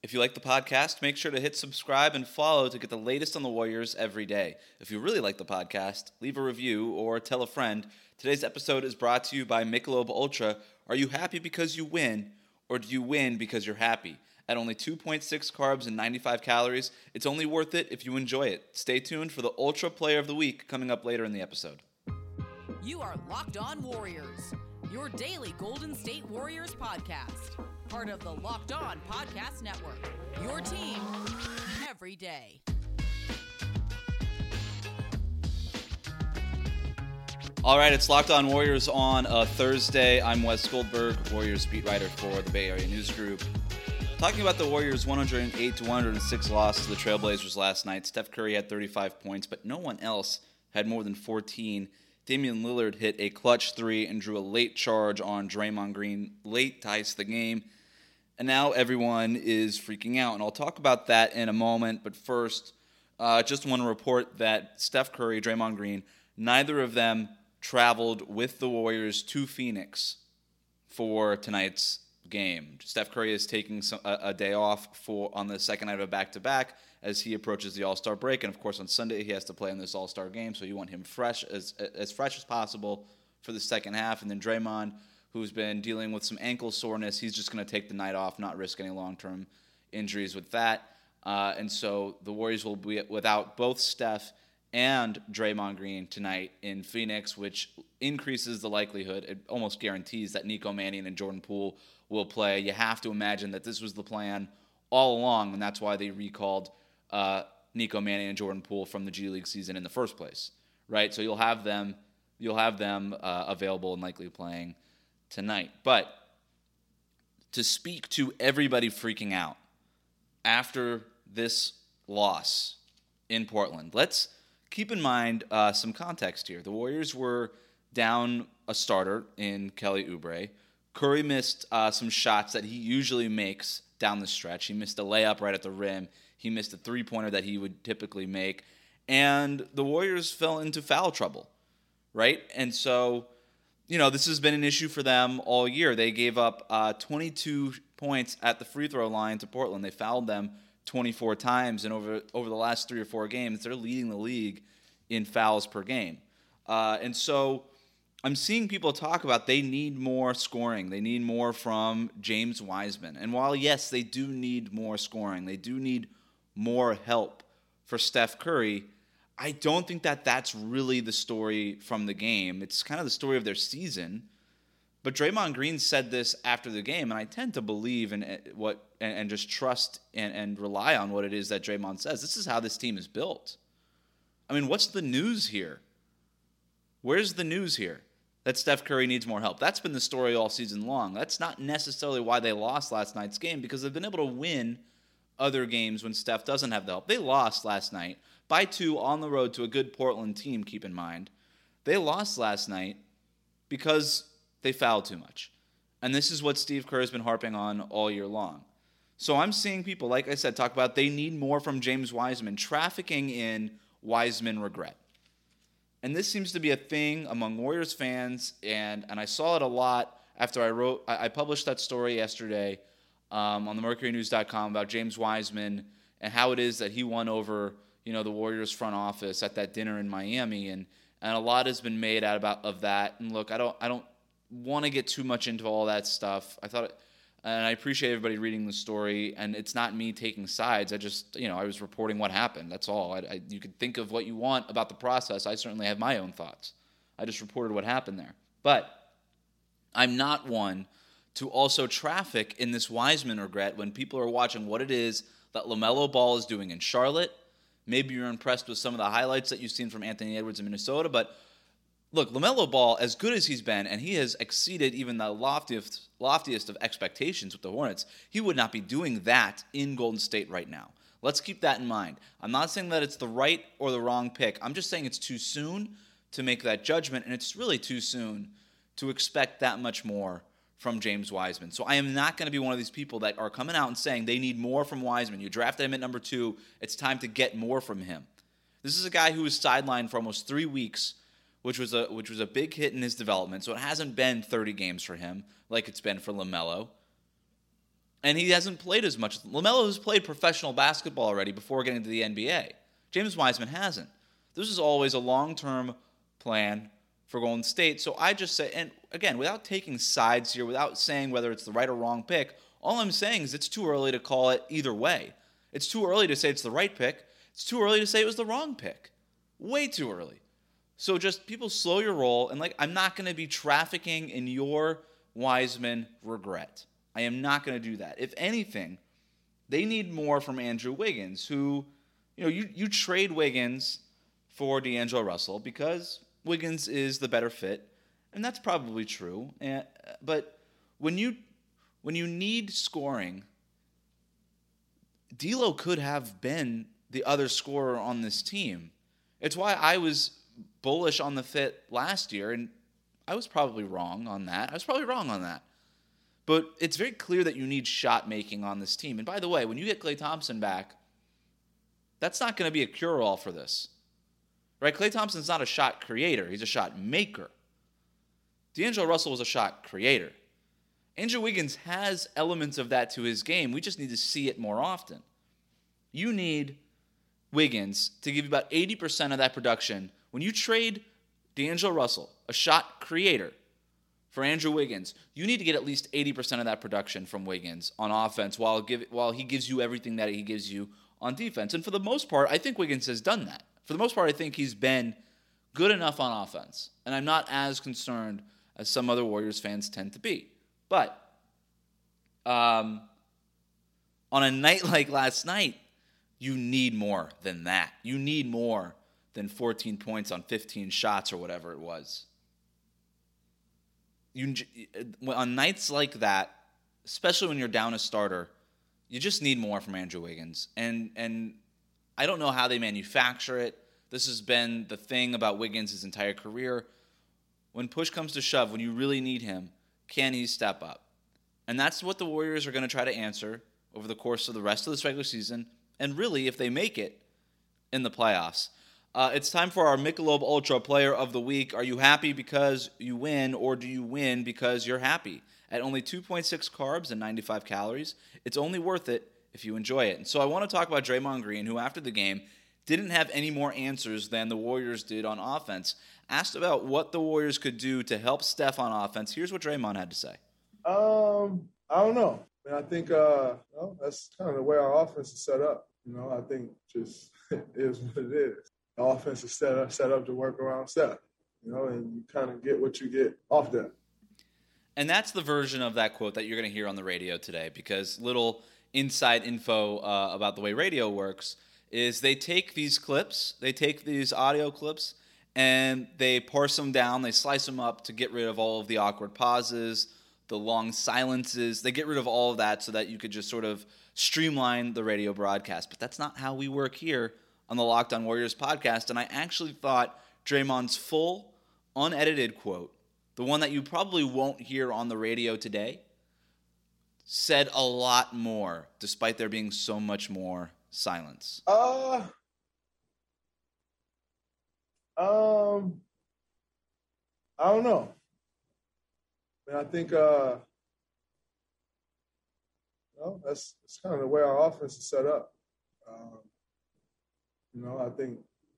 If you like the podcast, make sure to hit subscribe and follow to get the latest on the Warriors every day. If you really like the podcast, leave a review or tell a friend. Today's episode is brought to you by Michelob Ultra. Are you happy because you win, or do you win because you're happy? At only 2.6 carbs and 95 calories, it's only worth it if you enjoy it. Stay tuned for the Ultra Player of the Week coming up later in the episode. You are Locked On Warriors, your daily Golden State Warriors podcast. Part of the Locked On Podcast Network, your team every day. All right, it's Locked On Warriors on a Thursday. I'm Wes Goldberg, Warriors beat writer for the Bay Area News Group. Talking about the Warriors' 108-106 loss to the Trailblazers last night. Steph Curry had 35 points, but no one else had more than 14. Damian Lillard hit a clutch three and drew a late charge on Draymond Green late to ice the game. And now everyone is freaking out. And I'll talk about that in a moment. But first, just want to report that Steph Curry, Draymond Green, neither of them traveled with the Warriors to Phoenix for tonight's game. Steph Curry is taking a day off on the second night of a back-to-back as he approaches the All-Star break. And, of course, on Sunday he has to play in this All-Star game, so you want him fresh as fresh as possible for the second half. And then Draymond, who's been dealing with some ankle soreness, he's just going to take the night off, not risk any long-term injuries with that. And so the Warriors will be without both Steph and Draymond Green tonight in Phoenix, which increases the likelihood, it almost guarantees that Nico Mannion and Jordan Poole will play. You have to imagine that this was the plan all along, and that's why they recalled Nico Mannion and Jordan Poole from the G League season in the first place, right? So you'll have them available and likely playing tonight. But to speak to everybody freaking out after this loss in Portland, let's keep in mind some context here. The Warriors were down a starter in Kelly Oubre. Curry missed some shots that he usually makes down the stretch. He missed a layup right at the rim. He missed a three-pointer that he would typically make. And the Warriors fell into foul trouble, right? And so, this has been an issue for them all year. They gave up 22 points at the free throw line to Portland. They fouled them 24 times, and over the last 3 or 4 games, they're leading the league in fouls per game. And so I'm seeing people talk about they need more scoring. They need more from James Wiseman. And while, yes, they do need more scoring, they do need more help for Steph Curry, I don't think that that's really the story from the game. It's kind of the story of their season. But Draymond Green said this after the game, and I tend to believe in what and just trust and rely on what it is that Draymond says. This is how this team is built. I mean, what's the news here? Where's the news here? That Steph Curry needs more help. That's been the story all season long. That's not necessarily why they lost last night's game, because they've been able to win other games when Steph doesn't have the help. They lost last night by 2 on the road to a good Portland team, keep in mind. They lost last night because they fouled too much. And this is what Steve Kerr has been harping on all year long. So I'm seeing people, like I said, talk about they need more from James Wiseman, trafficking in Wiseman regret. And this seems to be a thing among Warriors fans, and I saw it a lot after I published that story yesterday on the MercuryNews.com about James Wiseman and how it is that he won over the Warriors front office at that dinner in Miami, and a lot has been made out of that. And look, I don't want to get too much into all that stuff. And I appreciate everybody reading the story, and it's not me taking sides. I just, I was reporting what happened. That's all. You could think of what you want about the process. I certainly have my own thoughts. I just reported what happened there. But I'm not one to also traffic in this Wiseman regret when people are watching what it is that LaMelo Ball is doing in Charlotte. Maybe you're impressed with some of the highlights that you've seen from Anthony Edwards in Minnesota, but look, LaMelo Ball, as good as he's been, and he has exceeded even the loftiest of expectations with the Hornets, he would not be doing that in Golden State right now. Let's keep that in mind. I'm not saying that it's the right or the wrong pick. I'm just saying it's too soon to make that judgment, and it's really too soon to expect that much more from James Wiseman. So I am not going to be one of these people that are coming out and saying they need more from Wiseman. You drafted him at number 2. It's time to get more from him. This is a guy who was sidelined for almost 3 weeks, which was a big hit in his development. So it hasn't been 30 games for him like it's been for LaMelo. And he hasn't played as much. LaMelo has played professional basketball already before getting to the NBA. James Wiseman hasn't. This is always a long-term plan for Golden State. So I just say, and again, without taking sides here, without saying whether it's the right or wrong pick, all I'm saying is it's too early to call it either way. It's too early to say it's the right pick. It's too early to say it was the wrong pick. Way too early. So just people slow your roll, and I'm not going to be trafficking in your Wiseman regret. I am not going to do that. If anything, they need more from Andrew Wiggins, who, you trade Wiggins for D'Angelo Russell because Wiggins is the better fit, and that's probably true. But when you need scoring, D'Lo could have been the other scorer on this team. It's why I was bullish on the fit last year, and I was probably wrong on that. But it's very clear that you need shot making on this team. And by the way, when you get Klay Thompson back, that's not going to be a cure-all for this. Right? Klay Thompson's not a shot creator. He's a shot maker. D'Angelo Russell was a shot creator. Andrew Wiggins has elements of that to his game. We just need to see it more often. You need Wiggins to give you about 80% of that production. When you trade D'Angelo Russell, a shot creator, for Andrew Wiggins, you need to get at least 80% of that production from Wiggins on offense while he gives you everything that he gives you on defense. And for the most part, I think Wiggins has done that. For the most part, I think he's been good enough on offense. And I'm not as concerned as some other Warriors fans tend to be. But on a night like last night, you need more than that. You need more than 14 points on 15 shots or whatever it was. On nights like that, especially when you're down a starter, you just need more from Andrew Wiggins. And I don't know how they manufacture it. This has been the thing about Wiggins his entire career. When push comes to shove, when you really need him, can he step up? And that's what the Warriors are going to try to answer over the course of the rest of this regular season, and really, if they make it, in the playoffs. It's time for our Michelob Ultra Player of the Week. Are you happy because you win, or do you win because you're happy? At only 2.6 carbs and 95 calories, it's only worth it if you enjoy it. And so I want to talk about Draymond Green, who after the game didn't have any more answers than the Warriors did on offense. Asked about what the Warriors could do to help Steph on offense. Here's what Draymond had to say. I don't know. I think that's kind of the way our offense is set up. I think just it is what it is. The offense is set up to work around Steph, and you kind of get what you get off that. And that's the version of that quote that you're going to hear on the radio today, because little inside info about the way radio works is they take these clips, they take these audio clips, and they parse them down, they slice them up to get rid of all of the awkward pauses, the long silences. They get rid of all of that so that you could just sort of streamline the radio broadcast. But that's not how we work here on the Locked On Warriors podcast, and I actually thought Draymond's full, unedited quote, the one that you probably won't hear on the radio today, said a lot more, despite there being so much more silence. I don't know. I think that's kind of the way our offense is set up. I think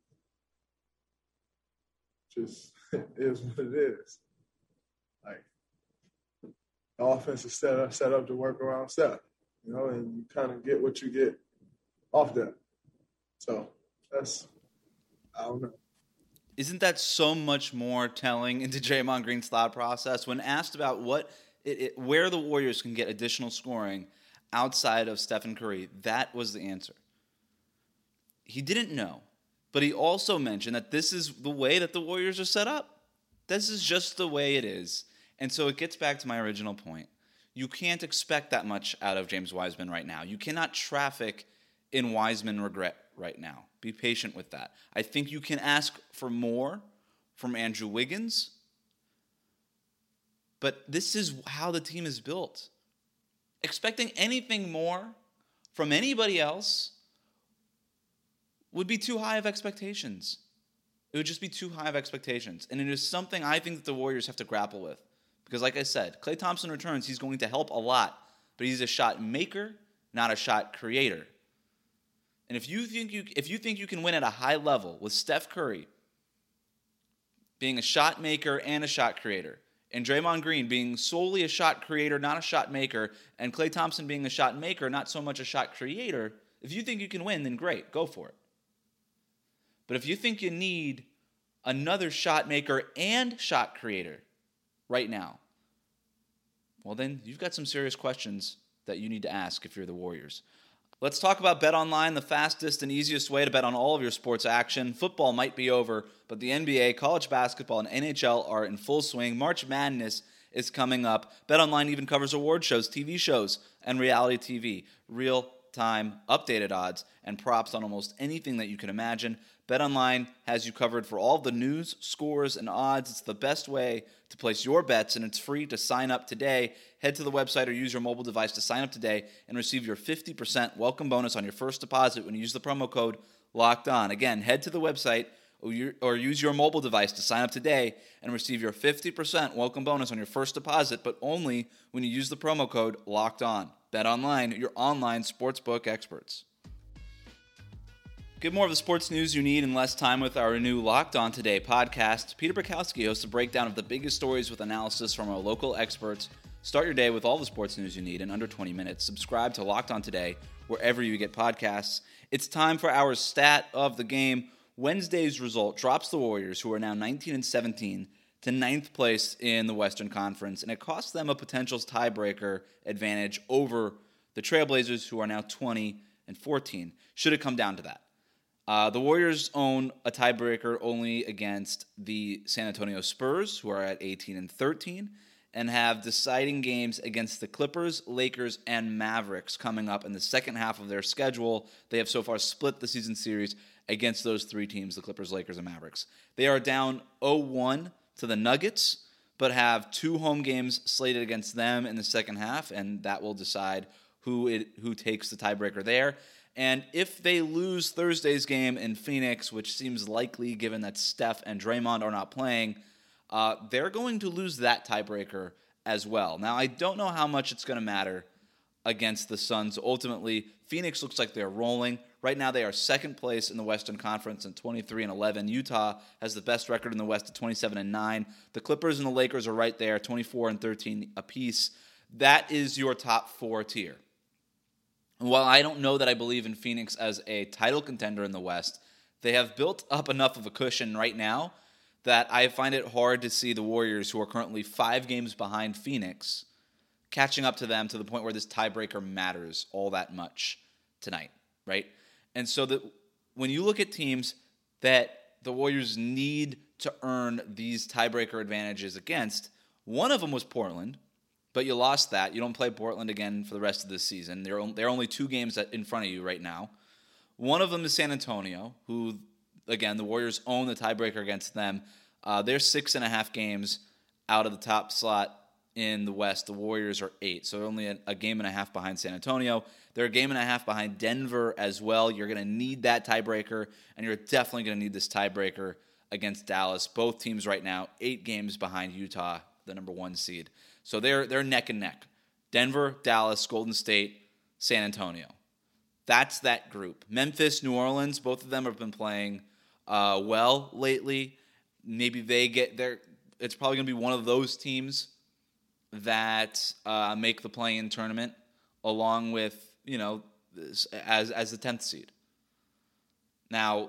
just it is what it is. The offense is set up to work around Steph, and you kind of get what you get off that. So I don't know. Isn't that so much more telling into Draymond Green's thought process? When asked about where the Warriors can get additional scoring outside of Stephen Curry, that was the answer. He didn't know, but he also mentioned that this is the way that the Warriors are set up. This is just the way it is. And so it gets back to my original point. You can't expect that much out of James Wiseman right now. You cannot traffic in Wiseman regret right now. Be patient with that. I think you can ask for more from Andrew Wiggins, but this is how the team is built. Expecting anything more from anybody else would be too high of expectations. It would just be too high of expectations. And it is something I think that the Warriors have to grapple with. Because like I said, Klay Thompson returns, he's going to help a lot. but he's a shot maker, not a shot creator. And if you think you can win at a high level with Steph Curry being a shot maker and a shot creator, and Draymond Green being solely a shot creator, not a shot maker, and Klay Thompson being a shot maker, not so much a shot creator, if you think you can win, then great, go for it. But if you think you need another shot maker and shot creator right now, well then you've got some serious questions that you need to ask if you're the Warriors. Let's talk about BetOnline, the fastest and easiest way to bet on all of your sports action. Football might be over, but the NBA, college basketball, and NHL are in full swing. March Madness is coming up. BetOnline even covers award shows, TV shows, and reality TV. Real-time, updated odds and props on almost anything that you can imagine. BetOnline has you covered for all the news, scores, and odds. It's the best way to place your bets, and it's free to sign up today. Head to the website or use your mobile device to sign up today and receive your 50% welcome bonus on your first deposit when you use the promo code LOCKEDON. Again, head to the website or use your mobile device to sign up today and receive your 50% welcome bonus on your first deposit, but only when you use the promo code LOCKEDON. BetOnline, your online sportsbook experts. Get more of the sports news you need in less time with our new Locked On Today podcast. Peter Bukowski hosts a breakdown of the biggest stories with analysis from our local experts. Start your day with all the sports news you need in under 20 minutes. Subscribe to Locked On Today wherever you get podcasts. It's time for our stat of the game. Wednesday's result drops the Warriors, who are now 19-17, to 9th place in the Western Conference, and it costs them a potential tiebreaker advantage over the Trailblazers, who are now 20-14. Should it come down to that? The Warriors own a tiebreaker only against the San Antonio Spurs, who are at 18-13, and have deciding games against the Clippers, Lakers, and Mavericks coming up in the second half of their schedule. They have so far split the season series against those three teams, the Clippers, Lakers, and Mavericks. They are down 0-1 to the Nuggets, but have 2 home games slated against them in the second half, and that will decide who takes the tiebreaker there. And if they lose Thursday's game in Phoenix, which seems likely given that Steph and Draymond are not playing, they're going to lose that tiebreaker as well. Now, I don't know how much it's going to matter against the Suns. Ultimately, Phoenix looks like they're rolling. Right now, they are second place in the Western Conference at 23-11. Utah has the best record in the West at 27-9. The Clippers and the Lakers are right there, 24-13 apiece. That is your top 4 tier. And while I don't know that I believe in Phoenix as a title contender in the West, they have built up enough of a cushion right now that I find it hard to see the Warriors, who are currently 5 games behind Phoenix, catching up to them to the point where this tiebreaker matters all that much tonight, right? And so when you look at teams that the Warriors need to earn these tiebreaker advantages against, one of them was Portland, but you lost that. You don't play Portland again for the rest of this season. They're only 2 games in front of you right now. One of them is San Antonio, who, again, the Warriors own the tiebreaker against them. They're 6.5 games out of the top slot in the West. The Warriors are 8, so they're only a game and a half behind San Antonio. They're a game and a half behind Denver as well. You're going to need that tiebreaker, and you're definitely going to need this tiebreaker against Dallas. Both teams right now 8 games behind Utah, the number 1 seed. So they're neck and neck. Denver, Dallas, Golden State, San Antonio. That's that group. Memphis, New Orleans, both of them have been playing well lately. Maybe they get there. It's probably going to be one of those teams that make the play-in tournament, along with, as the 10th seed. Now,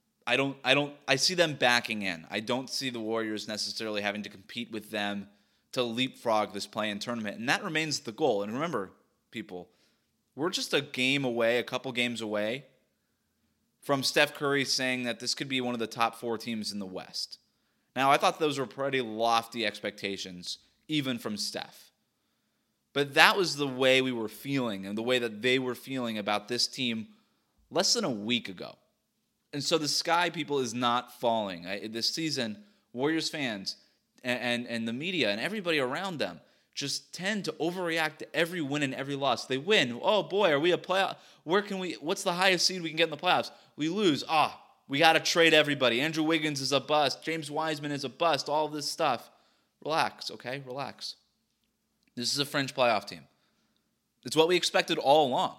I see them backing in. I don't see the Warriors necessarily having to compete with them to leapfrog this play-in tournament, and that remains the goal. And remember, people, we're just a couple games away from Steph Curry saying that this could be one of the top 4 teams in the West. Now, I thought those were pretty lofty expectations, even from Steph. But that was the way we were feeling and the way that they were feeling about this team less than a week ago. And so the sky, people, is not falling. This season, Warriors fans and the media and everybody around them just tend to overreact to every win and every loss. They win. Oh, boy, are we a playoff? What's the highest seed we can get in the playoffs? We lose. We got to trade everybody. Andrew Wiggins is a bust. James Wiseman is a bust. All of this stuff. Relax, okay? Relax. This is a fringe playoff team. It's what we expected all along.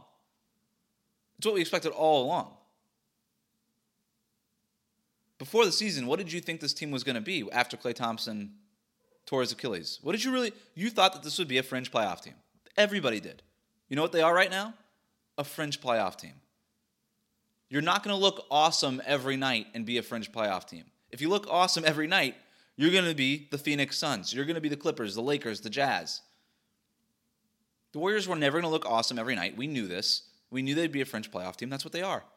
Before the season, what did you think this team was going to be after Klay Thompson tore his Achilles? You thought that this would be a fringe playoff team. Everybody did. You know what they are right now? A fringe playoff team. You're not going to look awesome every night and be a fringe playoff team. If you look awesome every night, you're going to be the Phoenix Suns. You're going to be the Clippers, the Lakers, the Jazz. The Warriors were never going to look awesome every night. We knew this. We knew they'd be a fringe playoff team. That's what they are.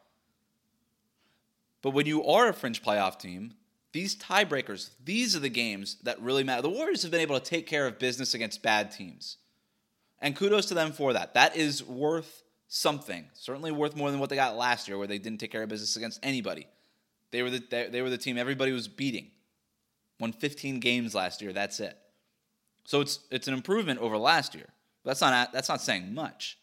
But when you are a fringe playoff team, these tiebreakers, these are the games that really matter. The Warriors have been able to take care of business against bad teams. And kudos to them for that. That is worth something. Certainly worth more than what they got last year, where they didn't take care of business against anybody. They were the team everybody was beating. Won 15 games last year. That's it. So it's an improvement over last year. But that's not saying much.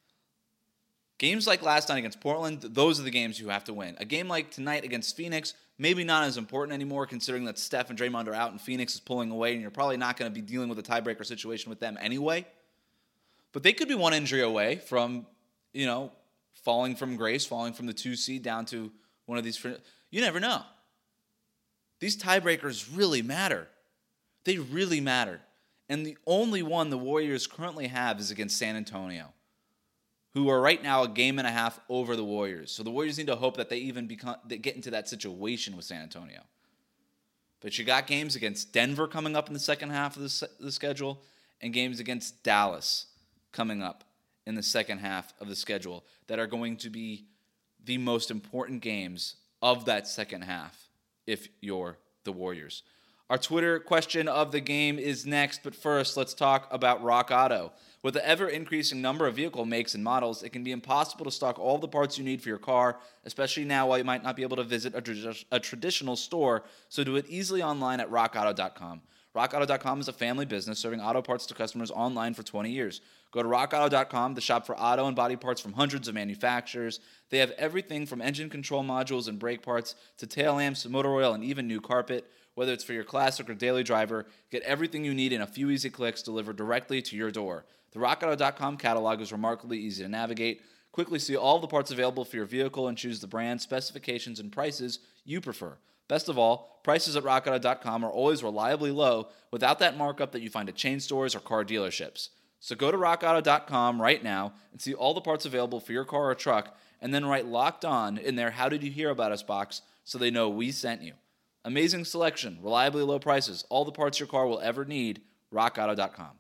Games like last night against Portland, those are the games you have to win. A game like tonight against Phoenix, maybe not as important anymore, considering that Steph and Draymond are out and Phoenix is pulling away, and you're probably not going to be dealing with a tiebreaker situation with them anyway. But they could be one injury away from, falling from grace, falling from the 2 seed down to one of these. You never know. These tiebreakers really matter. They really matter. And the only one the Warriors currently have is against San Antonio, who are right now a game and a half over the Warriors. So the Warriors need to hope that they get into that situation with San Antonio. But you got games against Denver coming up in the second half of the schedule, and games against Dallas coming up in the second half of the schedule that are going to be the most important games of that second half if you're the Warriors. Our Twitter question of the game is next, but first, let's talk about Rock Auto. With the ever-increasing number of vehicle makes and models, it can be impossible to stock all the parts you need for your car, especially now while you might not be able to visit a traditional store, so do it easily online at rockauto.com. RockAuto.com is a family business serving auto parts to customers online for 20 years. Go to rockauto.com to shop for auto and body parts from hundreds of manufacturers. They have everything from engine control modules and brake parts to tail lamps, motor oil, and even new carpet. Whether it's for your classic or daily driver, get everything you need in a few easy clicks delivered directly to your door. The RockAuto.com catalog is remarkably easy to navigate. Quickly see all the parts available for your vehicle and choose the brand, specifications, and prices you prefer. Best of all, prices at RockAuto.com are always reliably low without that markup that you find at chain stores or car dealerships. So go to RockAuto.com right now and see all the parts available for your car or truck, and then write Locked On in their How Did You Hear About Us box so they know we sent you. Amazing selection, reliably low prices, all the parts your car will ever need, rockauto.com.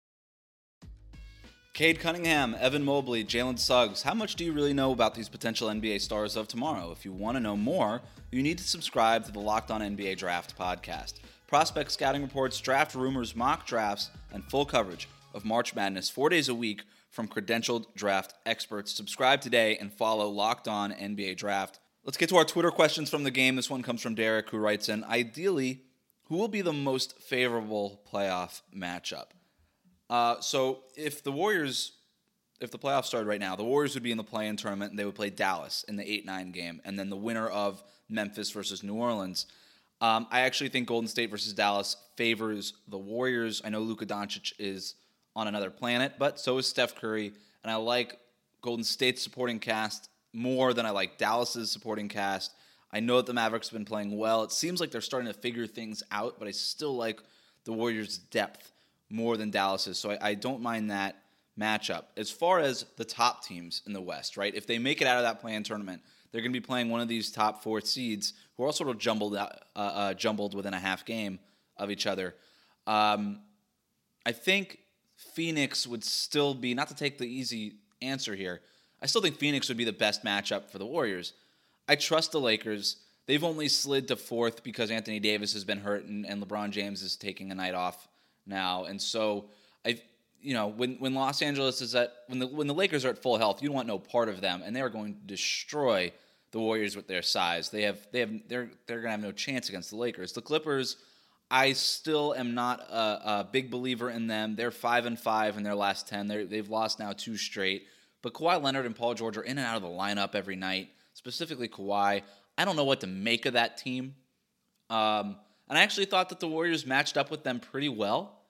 Cade Cunningham, Evan Mobley, Jalen Suggs. How much do you really know about these potential NBA stars of tomorrow? If you want to know more, you need to subscribe to the Locked On NBA Draft podcast. Prospect scouting reports, draft rumors, mock drafts, and full coverage of March Madness 4 days a week from credentialed draft experts. Subscribe today and follow Locked On NBA Draft. Let's get to our Twitter questions from the game. This one comes from Derek, who writes in, ideally, who will be the most favorable playoff matchup? So if the playoffs started right now, the Warriors would be in the play-in tournament, and they would play Dallas in the 8-9 game, and then the winner of Memphis versus New Orleans. I actually think Golden State versus Dallas favors the Warriors. I know Luka Doncic is on another planet, but so is Steph Curry, and I like Golden State's supporting cast more than I like Dallas's supporting cast. I know that the Mavericks have been playing well. It seems like they're starting to figure things out, but I still like the Warriors' depth more than Dallas's, so I don't mind that matchup. As far as the top teams in the West, right, if they make it out of that play-in tournament, they're going to be playing one of these top four seeds who are all sort of jumbled within a half game of each other. I think Phoenix would still be, not to take the easy answer here, I still think Phoenix would be the best matchup for the Warriors. I trust the Lakers. They've only slid to fourth because Anthony Davis has been hurt and LeBron James is taking a night off now. And so, when Los Angeles is when the Lakers are at full health, you don't want no part of them, and they are going to destroy the Warriors with their size. They're going to have no chance against the Lakers. The Clippers, I still am not a big believer in them. They're 5-5 in their last 10. They've lost now 2 straight. But Kawhi Leonard and Paul George are in and out of the lineup every night, specifically Kawhi. I don't know what to make of that team. And I actually thought that the Warriors matched up with them pretty well.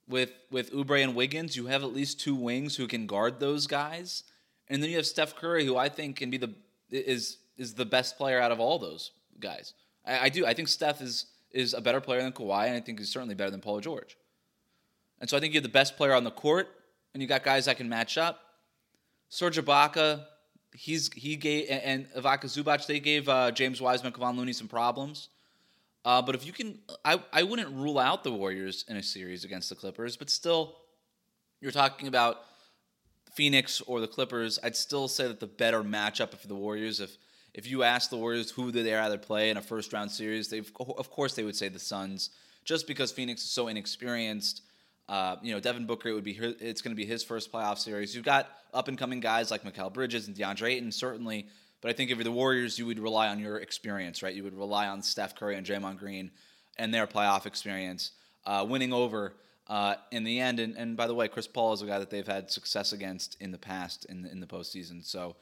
with Oubre and Wiggins, you have at least two wings who can guard those guys, and then you have Steph Curry, who I think can be is the best player out of all those guys. I do. I think Steph is a better player than Kawhi, and I think he's certainly better than Paul George. And so I think you have the best player on the court, and you got guys that can match up. Serge Ibaka, he gave, and Ivica Zubac, they gave James Wiseman, Kevon Looney some problems. But if you can, I wouldn't rule out the Warriors in a series against the Clippers, but still, you're talking about Phoenix or the Clippers. I'd still say that the better matchup for the Warriors, if you ask the Warriors who they'd rather play in a first-round series, of course they would say the Suns, just because Phoenix is so inexperienced. Devin Booker, it's going to be his first playoff series. You've got up-and-coming guys like Mikal Bridges and DeAndre Ayton, certainly. But I think if you're the Warriors, you would rely on your experience, right? You would rely on Steph Curry and Draymond Green and their playoff experience, winning over in the end. And by the way, Chris Paul is a guy that they've had success against in the past in the postseason. So,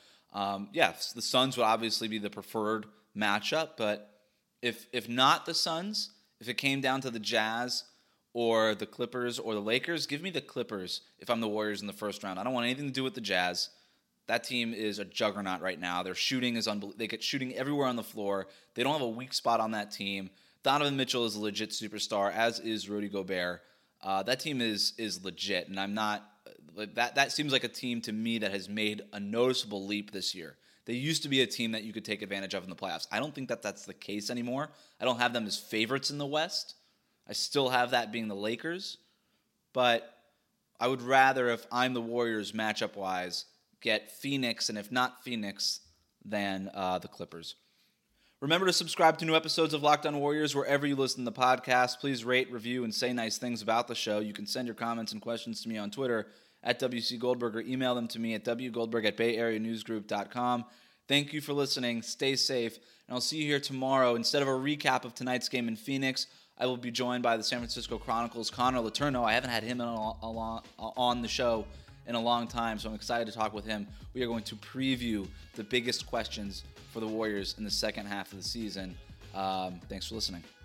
the Suns would obviously be the preferred matchup. But if not the Suns, if it came down to the Jazz or the Clippers or the Lakers, give me the Clippers if I'm the Warriors in the first round. I don't want anything to do with the Jazz. That team is a juggernaut right now. Their shooting is unbelievable. They get shooting everywhere on the floor. They don't have a weak spot on that team. Donovan Mitchell is a legit superstar, as is Rudy Gobert. That team is legit, and I'm not. That seems like a team to me that has made a noticeable leap this year. They used to be a team that you could take advantage of in the playoffs. I don't think that that's the case anymore. I don't have them as favorites in the West. I still have that being the Lakers, but I would rather, if I'm the Warriors matchup-wise, get Phoenix, and if not Phoenix, then the Clippers. Remember to subscribe to new episodes of Locked On Warriors wherever you listen to the podcast. Please rate, review, and say nice things about the show. You can send your comments and questions to me on Twitter at WC Goldberg, or email them to me at wgoldberg@bayareanewsgroup.com. Thank you for listening. Stay safe, and I'll see you here tomorrow. Instead of a recap of tonight's game in Phoenix, I will be joined by the San Francisco Chronicles' Connor Letourneau. I haven't had him on the show in a long time, so I'm excited to talk with him. We are going to preview the biggest questions for the Warriors in the second half of the season. Thanks for listening.